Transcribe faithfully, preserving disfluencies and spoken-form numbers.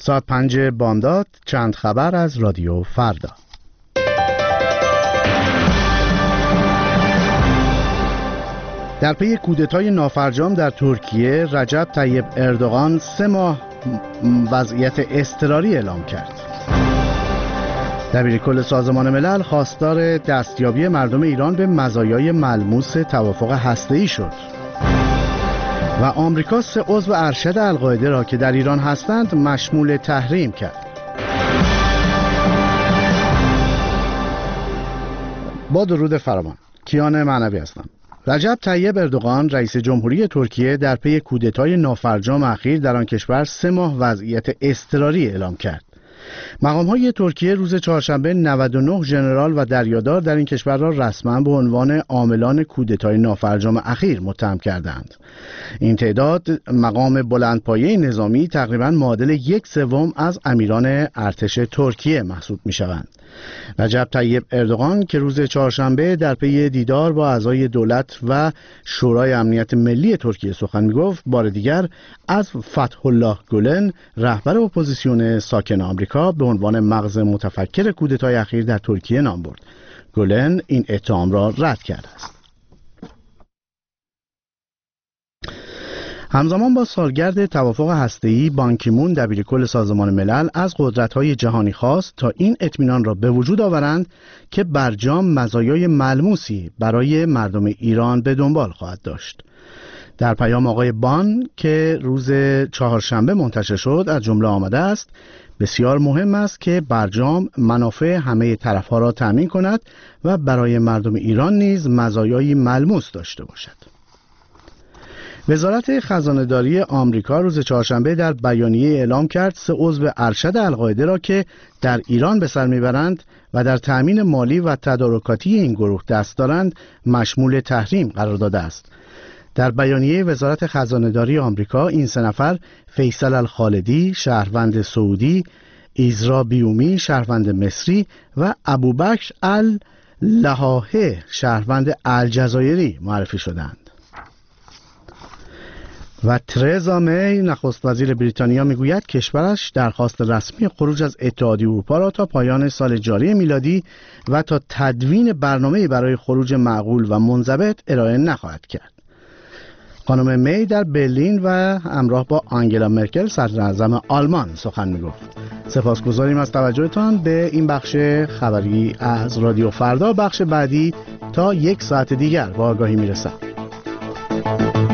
ساعت پنج بامداد چند خبر از رادیو فردا. در پی کودتای نافرجام در ترکیه، رجب طیب اردوغان سه ماه وضعیت اضطراری اعلام کرد. دبیرکل سازمان ملل خواستار دستیابی مردم ایران به مزایای ملموس توافق هسته‌ای شد. و آمریکا سه عضو ارشد القاعده را که در ایران هستند مشمول تحریم کرد. با درود فراوان، کیان معنوی هستم. رجب طیب اردوغان رئیس جمهوری ترکیه در پی کودتای نافرجام اخیر در آن کشور سه ماه وضعیت اضطراری اعلام کرد. مقام‌های ترکیه روز چهارشنبه نود و نه ژنرال و دریادار در این کشور را رسما به عنوان عاملان کودتای نافرجام اخیر متهم کردند. این تعداد مقام بلندپایه نظامی تقریباً معادل یک سوم از امیران ارتش ترکیه محسوب می‌شوند. رجب طیب اردوغان که روز چهارشنبه در پی دیدار با اعضای دولت و شورای امنیت ملی ترکیه سخن می‌گفت، بار دیگر از فتح الله گولن رهبر اپوزیسیون ساکن آمریکا به عنوان مغز متفکر کودتای اخیر در ترکیه نام برد. گولن این اتهام را رد کرده است. همزمان با سالگرد توافق هسته‌ای، بان کی مون دبیرکل سازمان ملل از قدرت‌های جهانی خواست تا این اطمینان را به وجود آورند که برجام مزایای ملموسی برای مردم ایران به دنبال خواهد داشت. در پیام آقای بان که روز چهارشنبه منتشر شد از جمله آمده است: بسیار مهم است که برجام منافع همه طرف‌ها را تأمین کند و برای مردم ایران نیز مزایای ملموس داشته باشد. وزارت خزانه‌داری آمریکا روز چهارشنبه در بیانیه اعلام کرد سه عضو ارشد القاعده را که در ایران به سر میبرند و در تأمین مالی و تدارکاتی این گروه دست دارند مشمول تحریم قرار داده است. در بیانیه وزارت خزانه‌داری آمریکا این سه نفر فیصل الخالدی شهروند سعودی، ایزرا بیومی شهروند مصری و ابوبکر اللحاهه شهروند الجزایری معرفی شدند. و ترزا می نخست وزیر بریتانیا میگوید کشورش درخواست رسمی خروج از اتحادیه اروپا را تا پایان سال جاری میلادی و تا تدوین برنامه‌ای برای خروج معقول و منضبط ارائه نخواهد کرد. خانم می در برلین و همراه با آنگلا مرکل صدراعظم آلمان سخن میگفت. سپاسگزاریم از توجهتان به این بخش خبری از رادیو فردا. بخش بعدی تا یک ساعت دیگر با آگاهی میرسد.